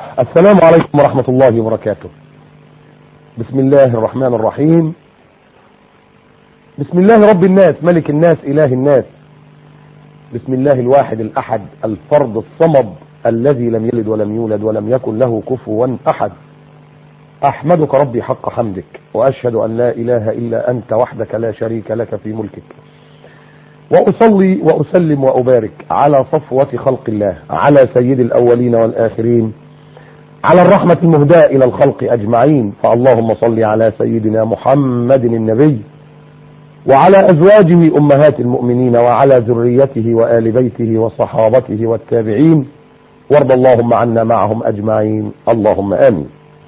السلام عليكم ورحمة الله وبركاته. بسم الله الرحمن الرحيم. بسم الله رب الناس ملك الناس إله الناس. بسم الله الواحد الأحد الفرد الصمد الذي لم يلد ولم يولد ولم يكن له كفوا أحد. أحمدك ربي حق حمدك، وأشهد أن لا إله إلا أنت وحدك لا شريك لك في ملكك، وأصلي وأسلم وأبارك على صفوة خلق الله، على سيد الأولين والآخرين، على الرحمة المهداة إلى الخلق أجمعين. فاللهم صل على سيدنا محمد النبي وعلى أزواجه أمهات المؤمنين وعلى ذريته وآل بيته وصحابته والتابعين، وارض اللهم عنا معهم أجمعين، اللهم آمين.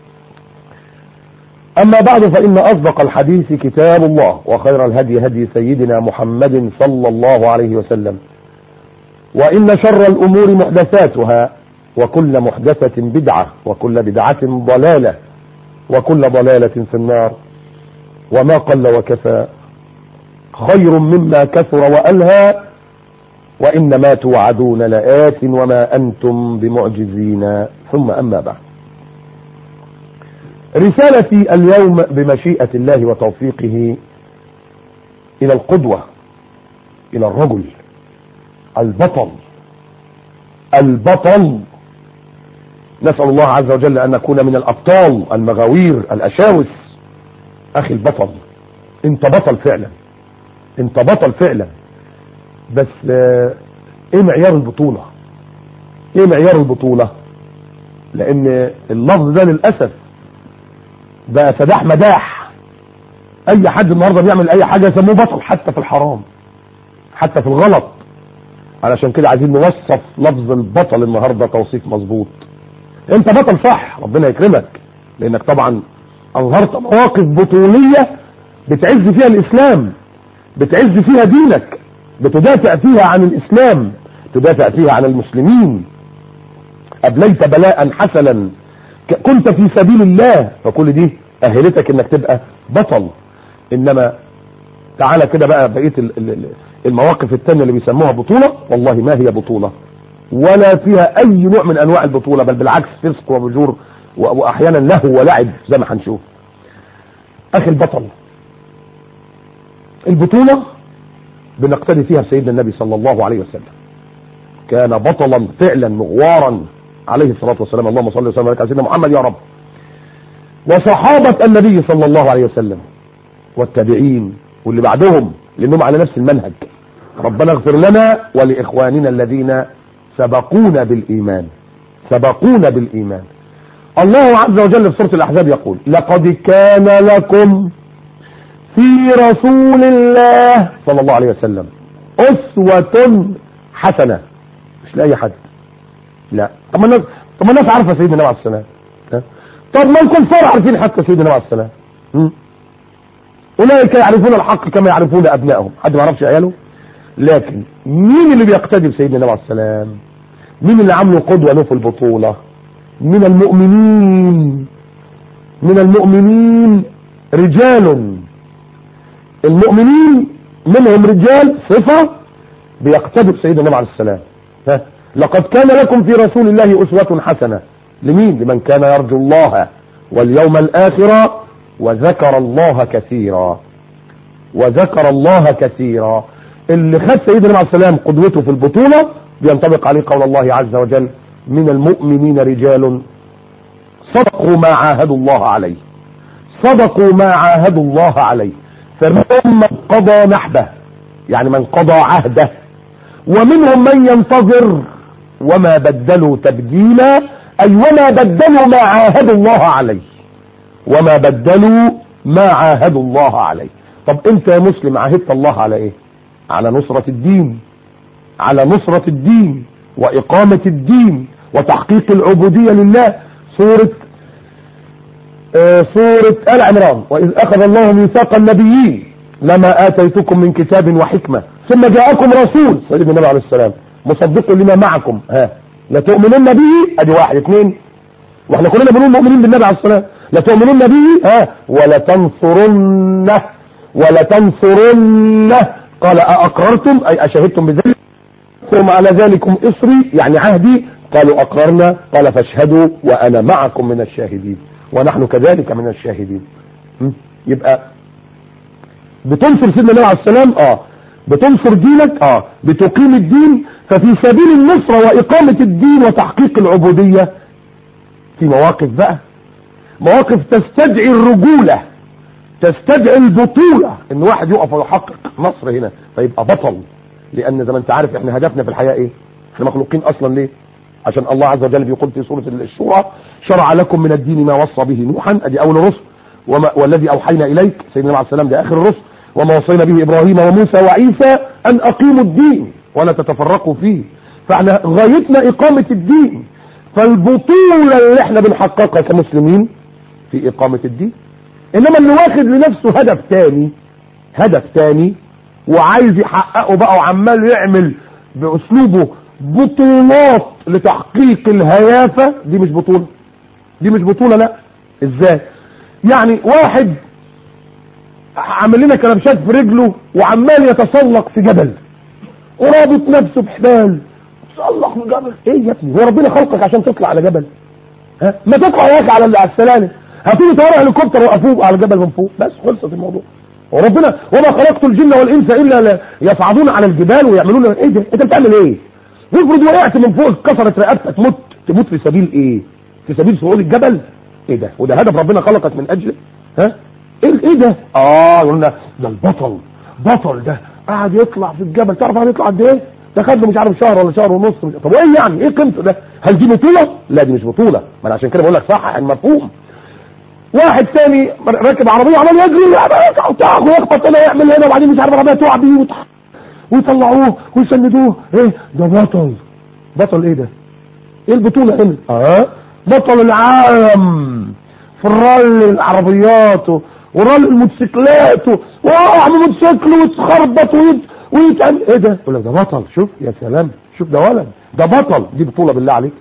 أما بعد، فإن أصدق الحديث كتاب الله، وخير الهدي هدي سيدنا محمد صلى الله عليه وسلم، وإن شر الأمور محدثاتها، وكل محدثة بدعة، وكل بدعة ضلالة، وكل ضلالة في النار. وما قل وكفى خير مما كثر وألهى، وإنما توعدون لآت وما أنتم بمعجزين. ثم أما بعد، رسالتي اليوم بمشيئة الله وتوفيقه إلى القدوة، إلى الرجل البطل. نسأل الله عز وجل أن نكون من الأبطال المغاوير الأشاوس. أخي البطل، أنت بطل فعلا، أنت بطل فعلا. بس إيه معيار البطولة؟ إيه معيار البطولة؟ لأن اللفظ ده للأسف بقى سداح مداح. أي حد النهارده بيعمل أي حاجة يسموه بطل، حتى في الحرام، حتى في الغلط. علشان كده عايزين نوصف لفظ البطل النهارده توصيف مظبوط. انت بطل صح، ربنا يكرمك، لانك طبعا اظهرت مواقف بطولية بتعز فيها الاسلام، بتعز فيها دينك، بتدافع فيها عن الاسلام، تدافع فيها عن المسلمين. ابليت بلاء حسنا، كنت في سبيل الله، فكل دي اهلتك انك تبقى بطل. انما تعالى كده بقى بقية المواقف التانية اللي بيسموها بطولة، والله ما هي بطولة، ولا فيها اي نوع من انواع البطولة، بل بالعكس فسق وفجور واحيانا لهو ولعب زي ما هنشوف. اخي البطل، البطولة بنقتدي فيها بسيدنا النبي صلى الله عليه وسلم. كان بطلا فعلا مغوارا عليه الصلاة والسلام. اللهم صل وسلم على سيدنا محمد يا رب. وصحابة النبي صلى الله عليه وسلم والتابعين واللي بعدهم، لانهم على نفس المنهج. ربنا اغفر لنا ولإخواننا الذين سبقونا بالإيمان، سبقونا بالإيمان. الله عز وجل في سورة الأحزاب يقول: لقد كان لكم في رسول الله صلى الله عليه وسلم أسوة حسنة. مش لأي حد، لا. طب ما الناس عارفة سيدنا النبي عليه السلام. طب ما الكفار عارفين حتى سيدنا النبي عليه السلام. أولئك يعرفون الحق كما يعرفون أبنائهم. حد ما يعرفش عياله؟ لكن مين اللي بيقتدي بسيدنا النبي عليه السلام؟ مين اللي عملوا قدوة له في البطولة؟ من المؤمنين رجال. المؤمنين منهم رجال صفة بيقتدوا بسيدنا النبي عليه السلام. لقد كان لكم في رسول الله أسوة حسنة. لمين؟ لمن كان يرجو الله واليوم الآخر وذكر الله كثيرا. وذكر الله كثيرا. اللي خد سيدنا النبي عليه السلام قدوته في البطولة بينطبق عليه قول الله عز وجل: من المؤمنين رجال صدقوا ما عاهدوا الله عليه. صدقوا ما عاهدوا الله عليه. فمنهم من قضى نحبه، يعني من قضى عهده، ومنهم من ينتظر، وما بدلوا تبديلا، أي وما بدلوا ما عاهدوا الله عليه، وما بدلوا ما عاهدوا الله عليه. طب انت يا مسلم عاهدت الله على ايه؟ على نصرة الدين، على نصرة الدين وإقامة الدين وتحقيق العبودية لله. سورة آل عمران: وإذ أخذ الله ميثاق النبيين لما آتيتكم من كتاب وحكمة ثم جاءكم رسول سيدنا النبي عليه السلام مصدق لما معكم لتؤمنون به. ادي واحد. اثنين، واحنا كلنا بنقول مؤمنين بالنبي عليه السلام. لتؤمنون به ولتنصرنه. قال أأقررتم أي أشهدتم بذلك؟ ثم على ذلكم إصري، يعني عهدي. قالوا اقررنا، قال فاشهدوا وانا معكم من الشاهدين ونحن كذلك من الشاهدين. يبقى بتنصر سيدنا النبي عليه السلام، بتنصر دينك، بتقيم الدين. ففي سبيل النصرة واقامة الدين وتحقيق العبودية في مواقف بقى، مواقف تستدعي الرجولة، تستدعي البطولة، ان واحد يقف ويحقق نصر هنا فيبقى بطل. لان زي ما انت عارف احنا هدفنا في الحياة ايه؟ احنا مخلوقين اصلا ليه؟ عشان الله عز وجل بيقول في سورة الشورى شرع لكم من الدين ما وصى به نوحا، ادي اول الرسل، والذي اوحينا اليك سيدنا عليه السلام ده اخر الرسل، وما وصينا به ابراهيم وموسى وعيسى ان اقيموا الدين ولا تتفرقوا فيه. فاحنا غايتنا اقامة الدين، فالبطولة اللي احنا بنحققها كمسلمين في اقامة الدين. انما اللي واخد لنفسه هدف تاني وعايز يحققه بقى وعمال يعمل باسلوبه بطولات لتحقيق الهيافة، دي مش بطولة، لا. ازاي؟ يعني واحد عامل لنا كلبشات في رجله وعمال يتسلق في جبل ورابط نفسه بحبال، تسلق في جبل. ايه يا ابني، هو ربنا خلقك عشان تطلع على جبل؟ ما تطلع يا اخي على السلالم، هاتوا طياره هليكوبتر وقفوه على الجبل من فوق بس، خلصت الموضوع. وربنا وما خلقت الجن والانس الا يصعدون على الجبال ويعملون ايه ده؟ انت بتعمل ايه؟ افرض وقعت من فوق اتكسرت رقبتك، تموت في سبيل ايه؟ في سبيل صعود الجبل؟ ايه ده؟ وده هدف ربنا خلقك من اجله؟ ايه ده؟ قلنا ده البطل ده قاعد يطلع في الجبل. تعرف قاعد يطلع قد ايه؟ ده خد له مش عارف شهر ولا شهر ونص. طب ايه يعني؟ ايه قيمته ده؟ هل دي بطوله؟ لا دي مش بطوله. ما انا عشان كده بقول لك صح المفهوم. واحد ثاني راكب عربيه عمال يجري ويخبط هنا يعمل هنا وبعدين مش عارف العربيه تقع بيه ويطلعوه ويسندوه. ايه ده؟ بطل ايه ده؟ ايه البطوله هنا؟ بطل العالم في الرالي العربيات ورالي الموتوسيكلات وقع من موتوسيكل ويتخربط ويتعمل. ايه ده؟ يقول لك ده بطل. شوف يا سلام، شوف ده ولد، ده بطل. دي بطوله بالله عليك؟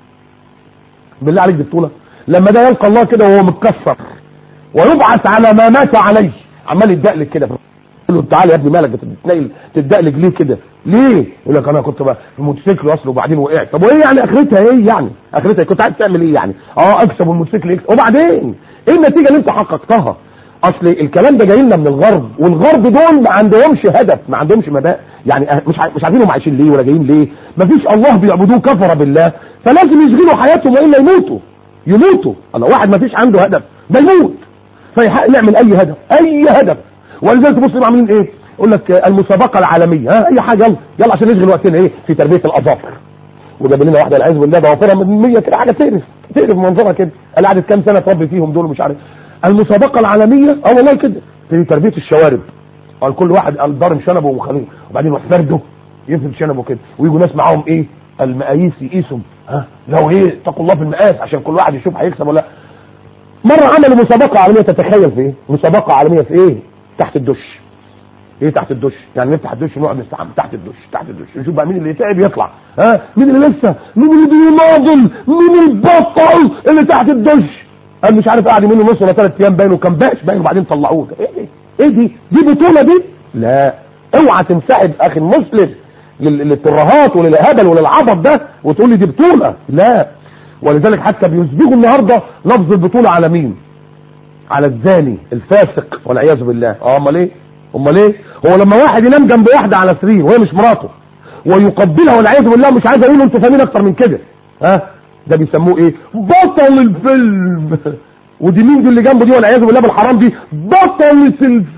بالله عليك دي بطوله؟ لما ده يلقى الله كده وهو متكسر ويبعث على ما مات عليه، عمال يتدقلق كده، يقول له تعالى يا ابني مالك تتدقلق ليه كده؟ ليه؟ يقول لك انا كنت بقى في الموتوسيكل اصله وبعدين وقعت. طب وايه يعني اخرتها؟ ايه يعني اخرتها؟ كنت عايز تعمل ايه يعني؟ اكسب والموتوسيكل يكسب، وبعدين ايه النتيجه اللي انت حققتها؟ اصل الكلام ده جاي لنا من الغرب، والغرب دول ما عندهمش هدف، ما عندهمش مبادئ، يعني مش عارفين هم عايشين ليه ولا جايين ليه. ما فيش الله بيعبدوه، كفر بالله، فلازم يشغلوا حياتهم والا يموتوا. الله، واحد ما فيش عنده هدف ده يموت. فيعمل اي هدف. ولذلك المسلمين عاملين ايه؟ يقول لك المسابقه العالميه، اي حاجه يلا عشان نشغل وقتنا ايه في تربيه الاظافر. وجاب لنا واحده العياذ بالله ضوافرها من 100 كده، حاجه تقرف منظرها كده، قال قعدت كام سنه تربي فيهم دول مش عارف. المسابقه العالميه والله كده في تربيه الشوارب. قال كل واحد قال ضارب شنبه ومخليه وبعدين يروح فرده يفرد شنبه كده، ويجوا ناس معاهم ايه؟ المقاييس يقيسوا لو ايه اتقوا الله في المقاس عشان كل واحد يشوف هيكسب ولا لا. مره عملوا مسابقه عالميه، تتخيل في ايه؟ مسابقه عالميه في ايه؟ تحت الدش. ايه تحت الدش؟ يعني نفتح الدش ونقعد نستحمى تحت الدش نشوف بقى مين اللي تعب يطلع، مين اللي لسه، مين اللي بيناضل، مين البطل اللي تحت الدش. قال مش عارف قاعد يومين ونص ولا 3 ايام باين وكان باين وبعدين طلعوه. ايه دي بطوله دي؟ لا، اوعى تنسحب اخي المسلم للترهات وللهبل وللعبط ده وتقول لي دي بطوله. لا، ولذلك حتى بيسبقوا النهارده لفظ البطوله على مين؟ على الزاني الفاسق والعياذ بالله. امال ايه؟ هو لما واحد ينام جنب واحده على سرير وهي مش مراته ويقبلها والعياذ بالله، مش عايز اقول انتوا فاهمين اكتر من كده، ده بيسموه ايه؟ بطل الفيلم. ودي مين دي اللي جنبه دي والعياذ بالله بالحرام دي؟ بطلة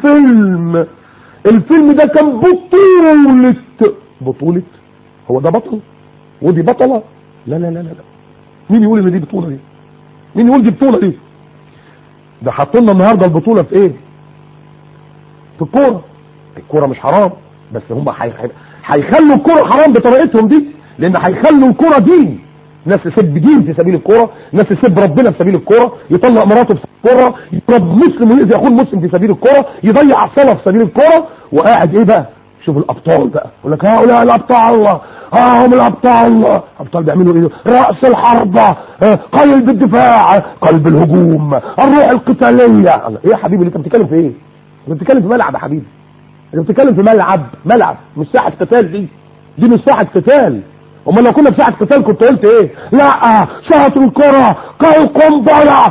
الفيلم ده كان بطولة. هو ده بطل ودي بطلة؟ لا. مين يقول ان دي بطولة دي؟ مين يقول دي بطولة دي؟ ده حطوا لنا النهارده البطولة في ايه؟ في الكورة مش حرام، بس هم هيخلوا الكورة حرام بطريقتهم دي، لان هيخلوا الكورة دين. ناس تسب دين في سبيل الكورة، ناس تسب ربنا في سبيل الكورة، يطلق مراته في الكورة، يضرب مسلم ويؤذي اخوه المسلم في سبيل الكورة، يضيع صلاة في سبيل الكورة، وقاعد ايه بقى؟ شوف الابطال بقى، يقول لك هؤلاء الابطال الله، هم الابطال الله. ابطال بيعملوا ايه؟ رأس الحربة، قلب الدفاع، قلب الهجوم، الروح القتالية. ايه يا حبيبي اللي انت بتتكلم في ايه؟ انت بتتكلم في ملعب يا حبيبي، انت بتتكلم في ملعب مش ساحة قتال. دي مش ساحة قتال. امال لو كنا في ساعه قتال كنت قلت ايه؟ لا شاط الكره كالقنبله،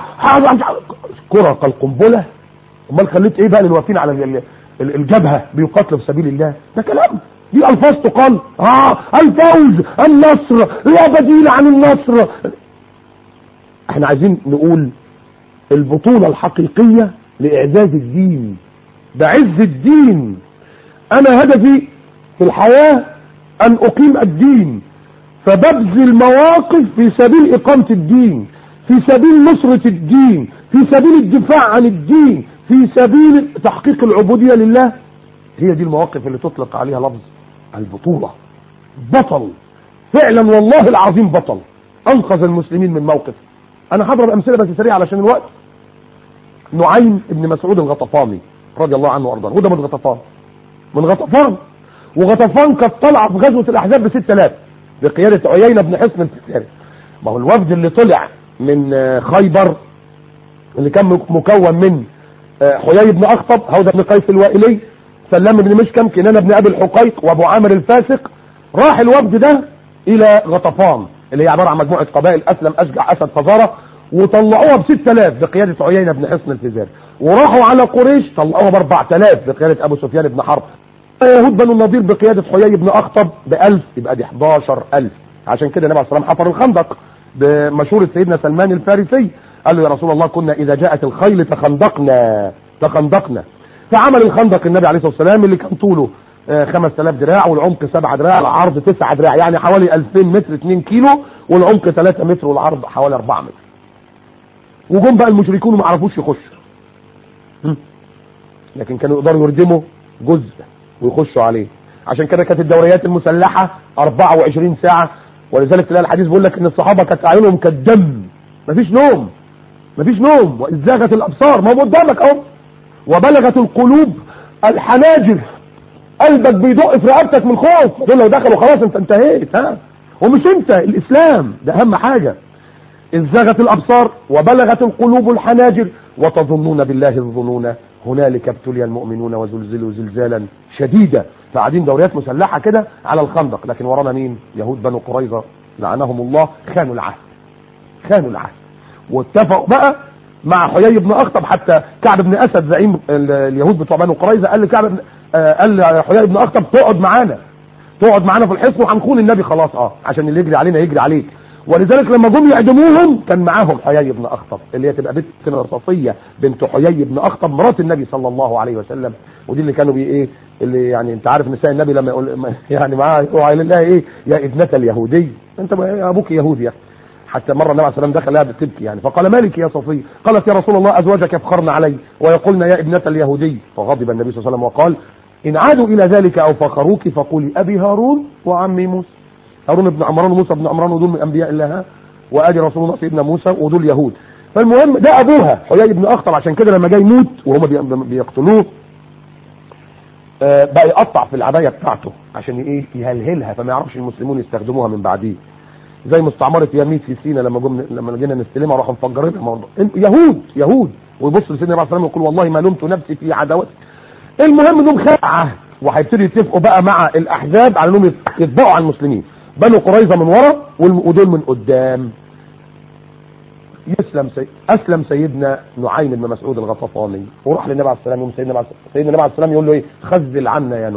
كره كالقنبله. امال خليت ايه بقى للواقفين على الجبهه بيقاتلوا في سبيل الله؟ ده كلام، دي الفاظ تقال. الفوز، النصر، لا بديل عن النصر. احنا عايزين نقول البطوله الحقيقيه لاعزاز الدين، ده عز الدين. انا هدفي في الحياه ان اقيم الدين، فببذل مواقف في سبيل اقامه الدين، في سبيل نصره الدين، في سبيل الدفاع عن الدين، في سبيل تحقيق العبوديه لله. هي دي المواقف اللي تطلق عليها لفظ البطوله. بطل فعلا والله العظيم، بطل انقذ المسلمين من موقف. انا هضرب امثله بس سريعه علشان الوقت. نعيم ابن مسعود الغطفاني رضي الله عنه وارضاه، وده من غطفان، من غطفان. وغطفان كانت طالعه في غزوه الاحزاب ب6000 بقياده عيينه بن حصن الفزاري. ما هو الوفد اللي طلع من خيبر اللي كان مكون من حيي بن اخطب، هوذا بن قيس الوائلي، سلام بن مشكم، كنانه بن ابي الحقيق، وابو عامر الفاسق. راح الوفد ده الى غطفان اللي هي عباره عن مجموعه قبائل: اسلم، اشجع، اسد، فزاره، وطلعوها ب6000 بقياده عيينه بن حصن الفزاري. وراحوا على قريش طلعوها ب4000 بقياده ابو سفيان بن حرب. يهود بنو النضير بقياده حيي بن اخطب ب1000، يبقى دي 11000. عشان كده النبي عليه الصلاه والسلام حفر الخندق بمشوره سيدنا سلمان الفارسي، قال له: يا رسول الله كنا اذا جاءت الخيل تخندقنا. فعمل الخندق النبي عليه الصلاه والسلام اللي كان طوله 5000 دراع، والعمق 7 دراع، العرض 9 دراع، يعني حوالي 2000 متر، 2 كيلو، والعمق 3 متر، والعرض حوالي 4 متر. وجم بقى المشركون وما عرفوش يخشوا، لكن كانوا يقدروا يردموا جزء ويخشوا عليه. عشان كده كانت الدوريات المسلحه 24 ساعه، ولذلك تلاقي الحديث بيقول لك ان الصحابه كانت اعينهم كالدم، مفيش نوم. واذ زاغت الابصار، ما هو قدامك اهو، وبلغت القلوب الحناجر، قلبك بيدق في رقبتك من الخوف. دول لو دخلوا خلاص انت انتهيت. ومش انت، الاسلام ده اهم حاجه. إذ زاغت الأبصار وبلغت القلوب الحناجر وتظنون بالله الظنون هنالك ابتلي المؤمنون وزلزلوا زلزالا شديدا. فقاعدين دوريات مسلحة كده على الخندق، لكن ورانا مين؟ يهود بنو قريظة لعنهم الله، خانوا العهد واتفقوا بقى مع حيي بن أخطب. حتى كعب بن أسد زعيم اليهود بتوع بنو قريظة قال لكعب، قال حيي بن أخطب تقعد معانا في الحصن وهنخون النبي خلاص، عشان اللي يجري علينا يجري عليك. ولذلك لما جم يعدموهم كان معاهم حيي بن اخطب، اللي هي تبقى بنت صفيه بنت حيي بن اخطب مرات النبي صلى الله عليه وسلم. ودي اللي كانوا اللي يعني انت عارف نساء النبي لما يقول يعني معاه يقولوا على الله ايه؟ يا ابنه اليهودي، انت ابوك يهودي. حتى مره النبي عليه الصلاه والسلام دخل لها بتبكي يعني، فقال: مالك يا صفيه؟ قالت: يا رسول الله ازواجك يفخرن علي ويقولن يا ابنه اليهودي. فغضب النبي صلى الله عليه وسلم وقال: ان عادوا الى ذلك او فخروك فقولي ابي هارون وعمي موسى. هارون بن عمران وموسى بن عمران، ودول من انبياء الله، وادي رسول الله سيدنا موسى، ودول يهود. فالمهم ده ابوها حيي بن اخطب. عشان كده لما جاي يموت وهم بيقتلوه بقى يقطع في العبايه بتاعته عشان يهلهلها، فما يعرفش المسلمون يستخدموها من بعديه. زي مستعمره يميت في سينا لما جينا نستلمها راحوا مفجرينها. يهود ويبص لسيدنا النبي عليه الصلاه والسلام ويقول: والله ما لمت نفسي في عداوتك. المهم انهم خدوا عهد وهيبتدوا يتفقوا بقى مع الاحزاب على انهم يتبعوا على المسلمين. بنو قريظه من ورا ودول من قدام. اسلم سيدنا نعيم بن مسعود الغطفاني وراح للنبي عليه الصلاه والسلام. سيدنا النبي عليه الصلاه والسلام يقول له ايه؟ خذل عنا يا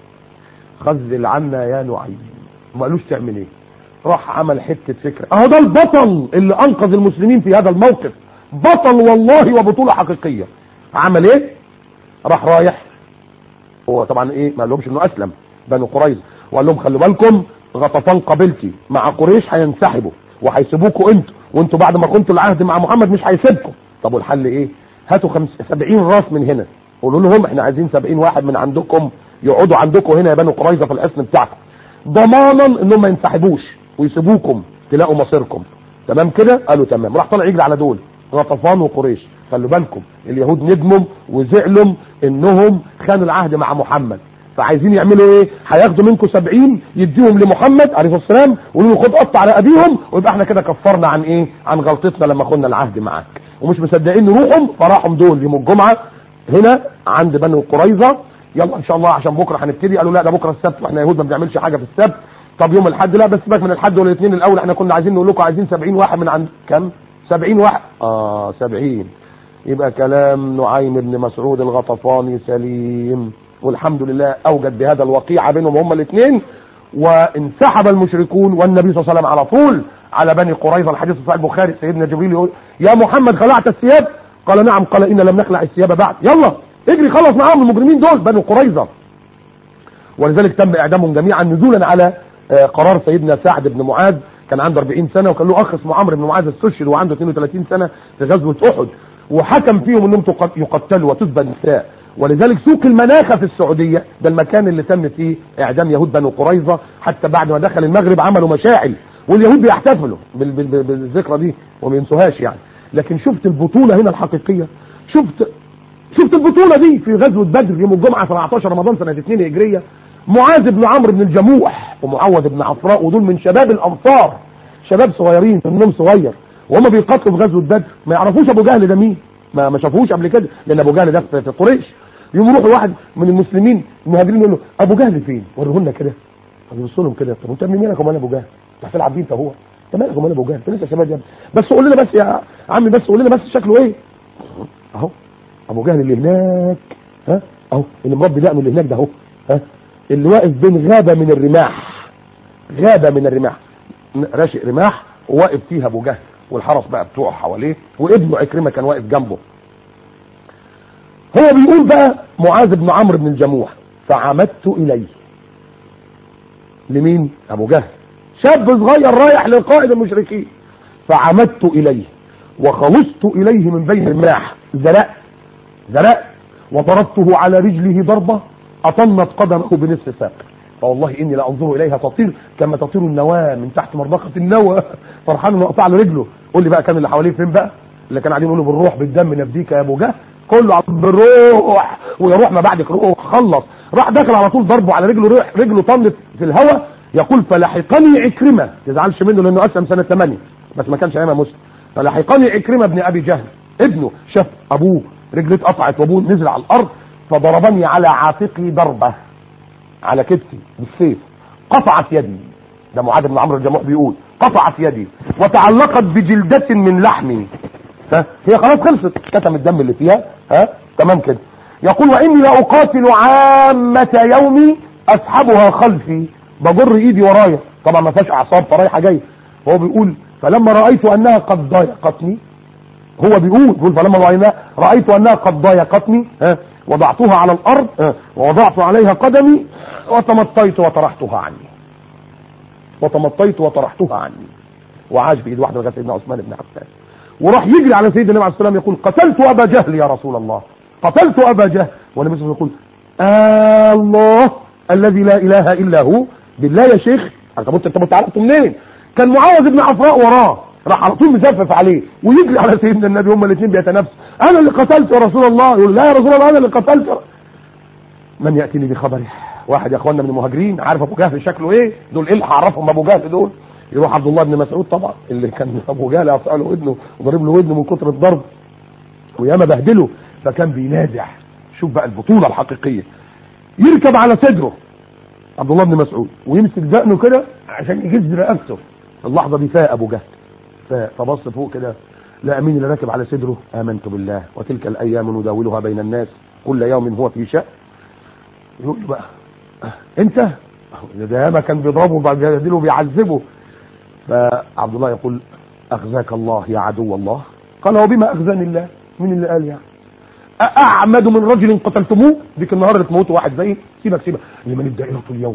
نعيم. ما قالوش تعمل ايه؟ راح عمل حته فكره. اهو ده البطل اللي انقذ المسلمين في هذا الموقف، بطل والله وبطوله حقيقيه. عمل ايه؟ راح رايح، هو طبعا ما قالهمش انه اسلم بنو قريظه، وقال لهم: خلوا بالكم غطفان قبيلتي مع قريش هينسحبوا وهيسيبوكوا وانتوا بعد ما كنتوا العهد مع محمد مش هيسيبكم. طب والحل ايه؟ هاتوا 70 راس من هنا، قولوا لهم احنا عايزين 70 واحد من عندكم يقعدوا عندكم هنا يا بنو قريظه في الحصن بتاعكم، ضمانا انهم ما ينسحبوش ويسيبوكم تلاقوا مصيركم. تمام كده؟ قالوا تمام. راح طالع يجري على دول غطفان وقريش. خلوا بالكم اليهود ندموا وزعلوا انهم خانوا العهد مع محمد، فعايزين يعملوا ايه؟ هياخدوا منكم 70 يديهم لمحمد عليه الصلاه والسلام ويقولوا له: خد قطع على ابيهم، ويبقى احنا كده كفرنا عن ايه؟ عن غلطتنا لما خدنا العهد معاك. ومش مصدقين نروحهم، فراحوا دول يوم الجمعه هنا عند بنو قريظه. يلا ان شاء الله عشان بكره هنبتدي. قالوا: لا ده بكره السبت واحنا يهود ما بنعملش حاجه في السبت. طب يوم الحد لا، بس سيبك من الحد والاثنين الاول، احنا كنا عايزين نقول لكم عايزين 70 واحد من عند كم؟ 70 واحد 70. يبقى كلام نعيم بن مسعود الغطفاني سليم، والحمد لله اوجد بهذا الوقيعة بينهم هم الاثنين، وانسحب المشركون والنبي صلى الله عليه وسلم على طول على بني قريظة. الحديث صحيح البخاري، سيدنا جبريل يقول يا محمد خلعت الثياب؟ قال نعم. قال إن لم نخلع الثياب بعد، يلا اجري خلص معاهم المجرمين دول بني قريظة. ولذلك تم اعدامهم جميعا نزولا على قرار سيدنا سعد بن معاذ، كان عنده 40 سنة وكان له اخ اسمه عمرو بن معاذ استشهد وعنده 32 سنة في غزوة احد، وحكم فيهم انهم يقتلوا وتذبى النساء. ولذلك سوق المناخة في السعودية ده المكان اللي تم فيه اعدام يهود بني قريظة، حتى بعد ما دخل المغرب عملوا مشاعل واليهود بيحتفلوا بالذكرى دي وما ينسوهاش يعني. لكن شفت البطولة هنا الحقيقية، شفت البطولة دي في غزوة بدر يوم الجمعة 17 رمضان سنة 2 هجرية. معاذ بن عمرو بن الجموح ومعوذ بن عفراء، ودول من شباب الانصار، شباب صغيرين سنهم صغير، وهم بيقاتلوا في غزوة بدر. ما يعرفوش ابو جهل ده مين، ما شافوهوش قبل كده، لان ابو جهل ده في قريش. يوم يروح واحد من المسلمين المهاجرين يقول له ابو جهل فين؟ وريه لنا كده. يبصوا لهم كده، طب انت مالك ومال ابو جهل؟ انت هتلعب بيه انت هو؟ انت مالك ومال ابو جهل؟ انت لسه شباب يا ابني، بس قول لنا بس يا عمي، بس قول لنا بس شكله ايه؟ اهو ابو جهل اللي هناك، ها اهو اللي مربي دقنه اللي هناك ده اهو، ها اللي واقف بين غابة من الرماح، غابة من الرماح، راشق رماح وواقف فيها ابو جهل والحرس بقى بتوعه حواليه، وابنه عكرمة كان واقف جنبه. هو بيقول بقى معاذ بن عمرو بن الجموح فعمدت اليه. لمين؟ ابو جهل، شاب صغير رايح لقائد المشركين. فعمدت اليه وخلصت اليه من بين الرماح، زرقت وضربته على رجله ضربة أطنت قدمه بنصف ساق، فوالله إني لأنظر إليها تطير كما تطير النواة من تحت مربقة النوى. فرحان إنه قطع له رجله. قول لي بقى كان اللي حواليه فين بقى؟ اللي كان قاعدين يقولوا بالروح بالدم نفديك يا أبو جهل، كله بالروح ويروح ما بعدك روح. خلص راح داخل على طول ضربه على رجله، رجله طنت في الهواء. يقول فلحقني عكرمة، ما تزعلش منه لأنه أسلم سنة 8 بس ما كانش أيامها مسلم. فلحقني عكرمة بن أبي جهل ابنه، شاف أبوه رجليه اتقطعت وابوه نزل على الارض، فضربني على عاتقي ضربه على كتفي بالسيف، قطعت يدي. ده معاذ بن عمرو الجموح بيقول قطعت يدي وتعلقت بجلدة من لحمي. هي خلاص خلصت، كتم الدم اللي فيها، تمام كده. يقول واني لاقاتل عامة يومي اسحبها خلفي، بجر ايدي ورايا، طبعا ما فيهاش اعصاب فرايحه جايه. هو بيقول فلما رايت انها قد ضايقتني، هو بيقول فلما رأيت أنها قد ضايقتني وضعتها على الأرض ووضعت عليها قدمي وتمطيت وطرحتها عني وعاش بإيد واحدة لغاية سيدنا عثمان بن عفان، وراح يجري على سيدنا النبي عليه الصلاة والسلام يقول قتلت أبا جهل يا رسول الله، قتلت أبا جهل. والنبي صلى الله عليه وسلم يقول الله الذي لا إله إلا هو. بالله يا شيخ انت عرفته منين؟ كان معاذ بن عفراء وراه، راح على طول مزفف عليه ويجري على سيدنا النبي، هما الاثنين بيتنافسوا، انا اللي قتلت يا رسول الله. يقول لا يا رسول الله انا اللي قتلت. من ياتيني بخبره؟ واحد يا اخواننا من المهاجرين عارف ابو جهل شكله ايه، دول ايه اللي هعرفهم ابو جهل دول؟ يروح عبد الله بن مسعود طبعا اللي كان ابو جهل قطع له ودنه وضرب له ودنه من كتر الضرب وياما بهدله، فكان بينازع. شوف بقى البطوله الحقيقيه، يركب على صدره عبد الله بن مسعود ويمسك دقنه كده عشان يجز رقبته. اللحظه دي فاق ابو جهل، فبص فوق كده لا مين اللي راكب على صدره؟ امنت بالله وتلك الايام نداولها بين الناس كل يوم هو في شأن. يقول له بقى انت ده ما كان بيضربه وبيجادله وبيعذبه. فعبد الله يقول اخزاك الله يا عدو الله. قال وبما اخزاني الله؟ مين اللي قال يعني؟ اعمد من رجل قتلتموه؟ ديك النهار اللي تموتوا واحد زي سيبك لمن الدائرة اليوم،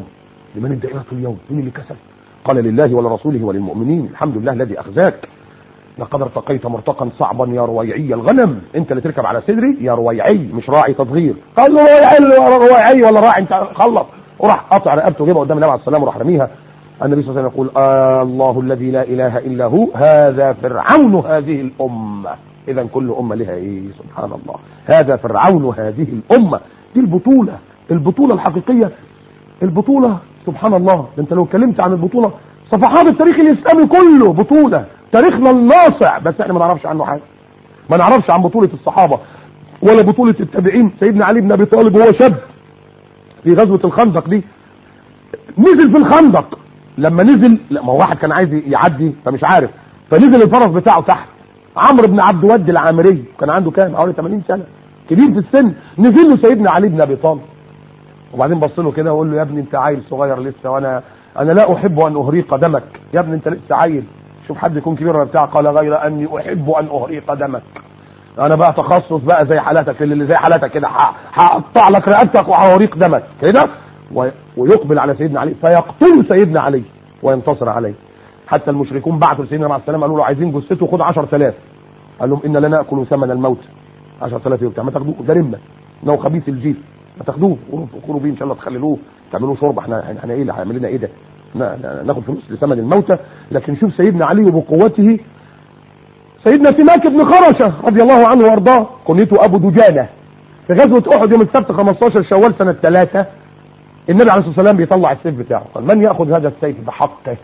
مين اللي كسب؟ قال لله ولرسوله وللمؤمنين. الحمد لله الذي اخزاك، لقد ارتقيت مرتقا صعبا يا رويعي الغنم. انت اللي تركب على صدري يا رويعي، مش راعي تصغير. قال له رويعي ولا راعي انت؟ خلص. وراح قطع رقبته وجيبها قدام النبي عليه الصلاه والسلام وراح رميها. النبي صلى الله عليه وسلم يقول الله الذي لا اله الا هو هذا فرعون هذه الامه. اذا كل امه لها ايه؟ سبحان الله، هذا فرعون هذه الامه. دي البطوله الحقيقيه، البطوله سبحان الله. ده انت لو اتكلمت عن البطوله صفحات التاريخ الاسلامي كله بطوله، تاريخنا الناصع، بس احنا ما نعرفش عنه حاجه. ما نعرفش عن بطوله الصحابه ولا بطوله التابعين. سيدنا علي بن ابي طالب وهو شاب في غزوه الخندق دي نزل في الخندق لما نزل، لا ما هو واحد كان عايز يعدي فمش عارف، فنزل الفرس بتاعه تحت. عمرو بن عبد ود العامري كان عنده كام؟ حوالي 80 سنه، كبير في السن. نزل له سيدنا علي بن ابي طالب، وبعدين بص له كده وقال له: يا ابني انت عيل صغير لسه، وانا لا احب ان اهريق دمك. يا ابني انت لسه عيل، شوف حد يكون كبير ولا بتاع. قال: غير اني احب ان اهريق دمك. انا بقى تخصص بقى زي حالاتك، اللي زي حالاتك كده، هقطع لك رقبتك وهوريق دمك كده. ويقبل على سيدنا علي فيقتل سيدنا علي وينتصر عليه. حتى المشركون بعثوا لسيدنا عليه السلام قالوا له: عايزين جثته، خد 10,000. قال لهم: ان لا ناكل ثمن الموت. 10,000 يوم ما تاخدوه، ده رمه، انه خبيث الجيل، ما تاخدوه وكلوا بيه ان شاء الله، تخللوه تعملوا شرب. احنا ايه اللي هيعمل لنا ايه ده؟ ناخد فلوس لثمن الموتى. لكن شوف سيدنا علي وبقوته. سيدنا سماك بن خرشه رضي الله عنه وارضاه، كنيته ابو دجانه، في غزوه احد يوم السبت 15 شوال سنه 3 النبي عليه الصلاه والسلام بيطلع السيف بتاعه، قال: من ياخذ هذا السيف بحقه؟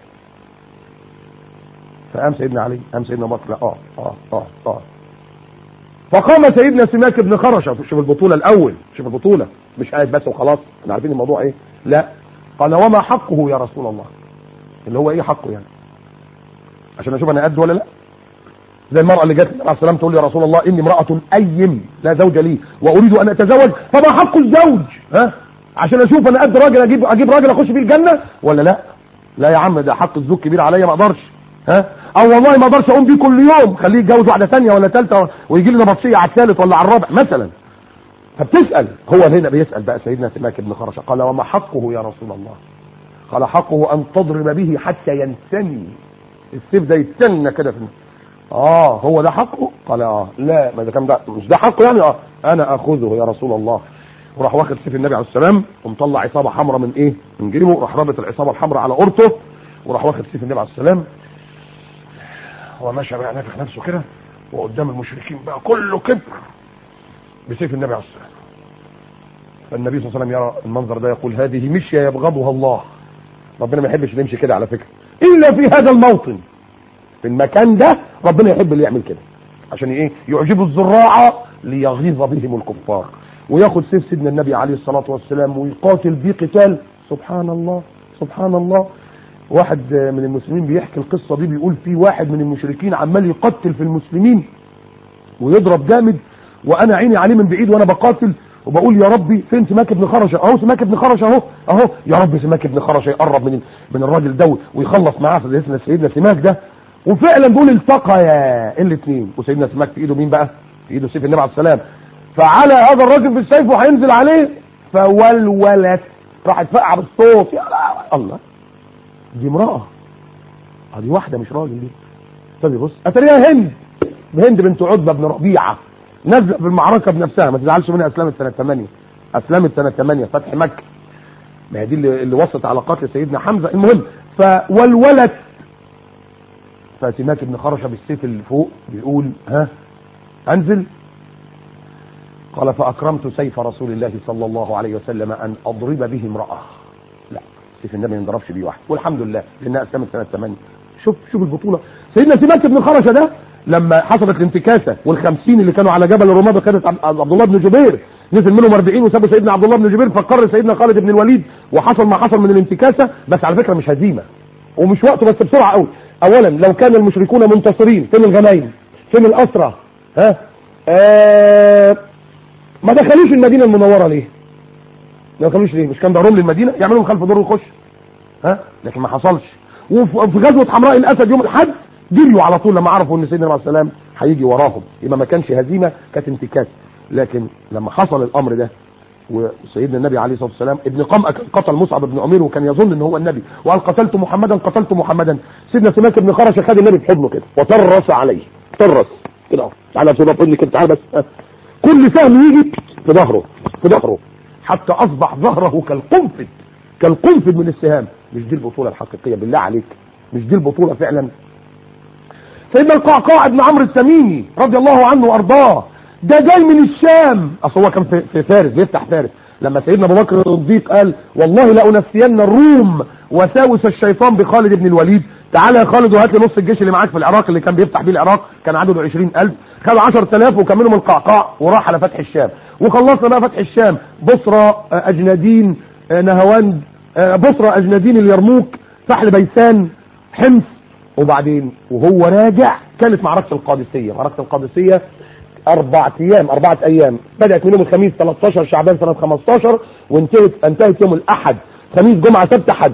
فقام سيدنا علي، قام سيدنا بكر، فقام سيدنا سماك بن خرشه. شوف البطوله الاول، شوف البطوله، مش قاعد بس وخلاص، احنا عارفين الموضوع ايه. لا، قال: وما حقه يا رسول الله؟ اللي هو ايه حقه يعني؟ عشان اشوف انا قد ولا لا. زي المرأة اللي جت النبي عليه السلام تقول: يا رسول الله اني امرأة ايم لا زوج لي واريد ان اتزوج، فما حق الزوج؟ عشان اشوف انا قد راجل اجيب راجل اخش بيه الجنة ولا لا؟ لا يا عم، ده حق الزوج كبير عليا، ما اقدرش. او والله ما اقدرش اقوم بيه كل يوم، خليه يتجوز واحدة ثانية ولا ثالثة ويجي لنا بطشية على الثالث ولا على الرابع مثلا. فبتسأل، هو هنا بيسأل بقى سيدنا سماك بن خرشه، قال: وما حقه يا رسول الله؟ قال: حقه ان تضرب به حتى ينتني. السيف ده يتنى كده في هو ده حقه؟ قال: لا، ما ده كان ده مش ده حقه يعني. انا اخذه يا رسول الله. وراح واخد سيف النبي عليه السلام ومطلع عصابه حمراء من ايه؟ من جيبه، راح رابط العصابه الحمراء على قرطه، وراح واخد سيف النبي عليه السلام ومشى بقى نافخ نفسه كده، وقدام المشركين بقى كله كبر بسيف النبي عليه السلام. فالنبي صلى الله عليه وسلم يرى المنظر ده يقول: هذه مشيه يبغضها الله. ربنا ما يحبش نمشي كده على فكره، الا في هذا الموطن، في المكان ده ربنا يحب اللي يعمل كده، عشان ايه؟ يعجب الزراعه ليغيظ بهم الكفار. وياخد سيف سيدنا النبي عليه الصلاه والسلام ويقاتل بيه قتال. سبحان الله سبحان الله. واحد من المسلمين بيحكي القصه دي، بيقول في واحد من المشركين عمال يقتل في المسلمين ويضرب جامد، وانا عيني عليه من بعيد وانا بقاتل، وبقول: يا ربي فين سماك بن خرشه؟ اهو سماك بن خرشه اهو، يا رب سماك بن خرشه يقرب من الراجل ده ويخلص معاه سيدنا سماك ده. وفعلا دول التقيا الاثنين، وسيدنا سماك في ايده مين بقى؟ في ايده سيف النبي عليه السلام. فعلى هذا الراجل بالسيف وهينزل عليه، فولولت، راح تفقع بالصوت. يا الله، دي امراه، دي واحده مش راجل دي. طب بص، اتريها هند بنت عتبه بن ربيعه، نزل في المعركه بنفسها، ما تزعلش منها، اسلمت سنه 8. اسلمت سنه 8 فتح مكه، ما هي دي اللي وصلت على قتل سيدنا حمزه. المهم، فولولت. فسماك بن خرشه بالسيف اللي فوق بيقول: انزل. قال: فاكرمت سيف رسول الله صلى الله عليه وسلم ان اضرب به امراه. لا، سيف النبي ما ينضربش بيه واحد، والحمد لله لانها اسلمت سنه 8. شوف البطوله. سيدنا سماك بن خرشه ده لما حصلت الانتكاسه وال50 اللي كانوا على جبل الرماه بقياده عبد الله بن جبير، نزل منهم 40 وسابوا سيدنا عبد الله بن جبير، فقرر سيدنا خالد بن الوليد، وحصل ما حصل من الانتكاسه. بس على فكره مش هزيمه ومش وقته، بس بسرعه قوي. اولا، لو كان المشركون منتصرين، فين الغنايم؟ فين الاسرى؟ ما دخلوش المدينه المنوره ليه؟ ما دخلوش ليه؟ مش كان ضرهم للمدينه يعملوا خلف دور ويخش؟ لكن ما حصلش. وفي غزوه حمراء الاسد يوم الاحد جريوا على طول لما عرفوا ان سيدنا عليه السلام هيجي وراهم، يبقى ما كانش هزيمه، كانت انتكاس. لكن لما حصل الامر ده، وسيدنا النبي عليه الصلاه والسلام ابن قمأ قتل مصعب بن عمير وكان يظن ان هو النبي، وقال: قتلت محمدا. سيدنا سماك بن خرشه خد النبي في حضنه كده وطرس عليه، طرس كده، تعالى في حضني كده، تعالى بس. كل سهم يجي في ظهره حتى اصبح ظهره كالقنفذ من السهام. مش دي البطوله الحقيقيه بالله عليك؟ مش دي البطوله فعلا؟ سيدنا القعقاع بن عمرو التميمي رضي الله عنه وارضاه، ده جاي من الشام، اصل هو كان في فارس، بيفتح فارس. لما سيدنا ابو بكر الصديق قال: والله لأنسين الروم وساوس الشيطان بخالد بن الوليد، تعالى يا خالد وهات لي نص الجيش اللي معاك في العراق، اللي كان بيفتح بيه العراق، كان عدده 20,000، خد 10,000 وكملهم القعقاع وراح على فتح الشام. وخلصنا بقى فتح الشام، بصرى، اجنادين، نهواند، بصرى، اجنادين، اليرموك، سحل بيسان، حمص، وبعدين وهو راجع كانت معركة القادسية. معركة القادسية 4 أيام، بدأت من يوم الخميس 13 شعبان سنة 15 وانتهت يوم الأحد، خميس جمعة سبت حد،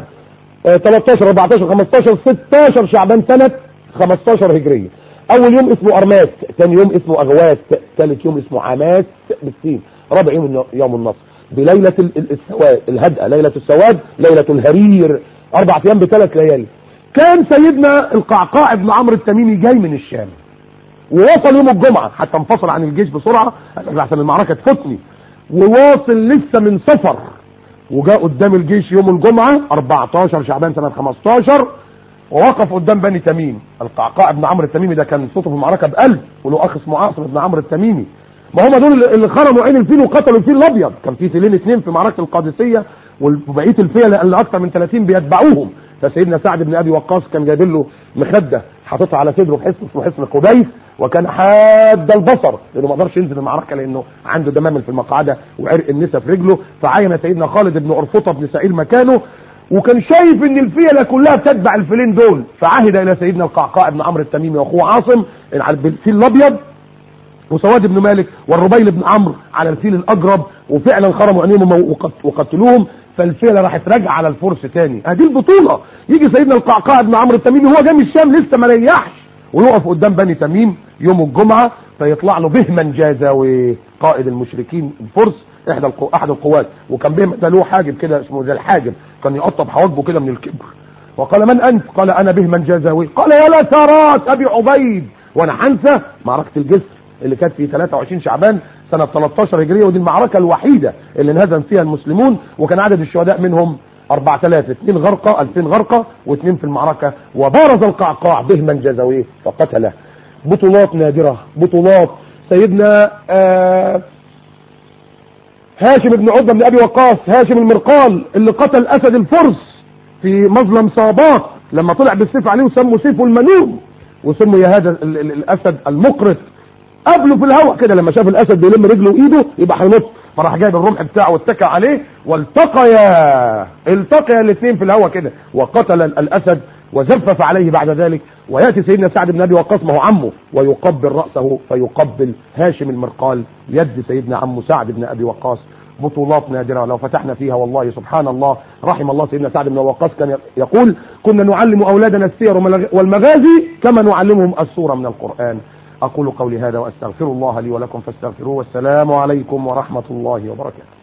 13 14 15 16 شعبان سنة 15 هجرية. أول يوم اسمه أرماس، ثاني يوم اسمه أغواس، ثالث يوم اسمه عماس بالسين، رابع يوم النصر بليلة السواد الهدأة، ليلة السواد، ليلة الهرير، 4 أيام ب3 ليالي. كان سيدنا القعقاع بن عمرو التميمي جاي من الشام ووصل يوم الجمعة، حتى انفصل عن الجيش بسرعة عشان المعركة تفوتني، وواصل لسه من سفر، وجاء قدام الجيش يوم الجمعة 14 شعبان سنة 15 ووقف قدام بني تميم. القعقاع بن عمرو التميمي ده كان صوته في المعركة ب1000، وله أخ اسمه عاصم بن عمرو التميمي. ما هم دول اللي خرموا عين الفيل وقتلوا الفيل الأبيض. كان في فيلين 2 في معركة القادسية، وبقية الفيل اللي أكثر من 30 بيتبعوهم. فسيدنا سعد بن أبي وقاص كان جايب له مخدة حاططها على صدره في حصن اسمه حصن قبيس، وكان حاد البصر لانه ما قدرش ينزل المعركه لانه عنده دمامل في المقعده وعرق النسا في رجله. فعين سيدنا خالد بن أرفطة بن سعيد مكانه، وكان شايف ان الفيله كلها بتتبع الفيلين دول، فعهد الى سيدنا القعقاع بن عمرو التميمي واخوه عاصم على الفيل الابيض، وسواد بن مالك والربيل بن عمرو على الفيل الاجرب، وفعلا خرموا عينيهم وقتلوهم. فالفيله راحت راجعه على الفرس تاني. ادي البطوله. يجي سيدنا القعقاع بن عمرو التميمي هو جاي من الشام لسه ما ريحش، ويقف قدام بني تميم يوم الجمعه، فيطلع له بهمن جازاوي قائد المشركين الفرس، احد القوات، وكان بهم ده له حاجب كده اسمه زي الحاجب، كان يقطب حواجبه كده من الكبر. وقال من انت؟ قال انا بهمن جازاوي. قال يا لثرات ابي عبيد. وانا هنسى معركه الجسر اللي كانت في 23 شعبان سنة 13 هجرية، ودي المعركة الوحيدة اللي انهزم فيها المسلمون، وكان عدد الشهداء منهم 4000، 2 غرقة 2000 غرقة و2 في المعركة. وبارز القعقاع بهمن جازاويه فقتله. بطولات نادرة، بطولات سيدنا هاشم بن عتبة بن ابي وقاص، هاشم المرقال اللي قتل اسد الفرس في مظلم صابات لما طلع بالسيف عليه وسموا سيفه المنوم، وسموا يا هذا الاسد المقرط. قبله في الهواء كده لما شاف الاسد بيلم رجله وايده يبقى هينط، فراح جايب الرمح بتاعه واتكى عليه، التقيا الاثنين في الهواء كده، وقتل الاسد وزفف عليه بعد ذلك. وياتي سيدنا سعد بن ابي وقاص ما هو عمه ويقبل راسه، فيقبل هاشم المرقال يد سيدنا عمه سعد بن ابي وقاص. بطولات نادره لو فتحنا فيها والله سبحان الله. رحم الله سيدنا سعد بن وقاص، كان يقول كنا نعلم اولادنا السير والمغازي كما نعلمهم السوره من القران. أقول قولي هذا وأستغفر الله لي ولكم فاستغفروه، والسلام عليكم ورحمة الله وبركاته.